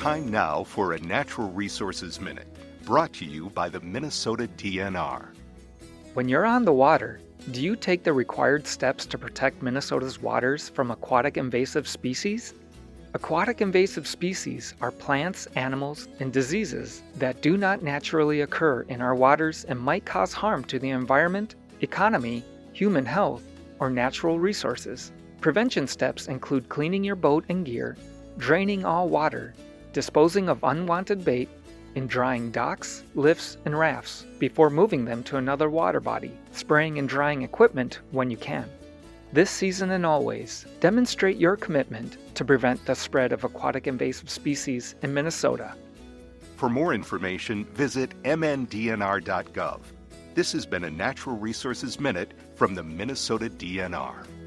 Time now for a Natural Resources Minute, brought to you by the Minnesota DNR. When you're on the water, do you take the required steps to protect Minnesota's waters from aquatic invasive species? Aquatic invasive species are plants, animals, and diseases that do not naturally occur in our waters and might cause harm to the environment, economy, human health, or natural resources. Prevention steps include cleaning your boat and gear, draining all water, disposing of unwanted bait, and drying docks, lifts, and rafts before moving them to another water body, spraying and drying equipment when you can. This season and always, demonstrate your commitment to prevent the spread of aquatic invasive species in Minnesota. For more information, visit mndnr.gov. This has been a Natural Resources Minute from the Minnesota DNR.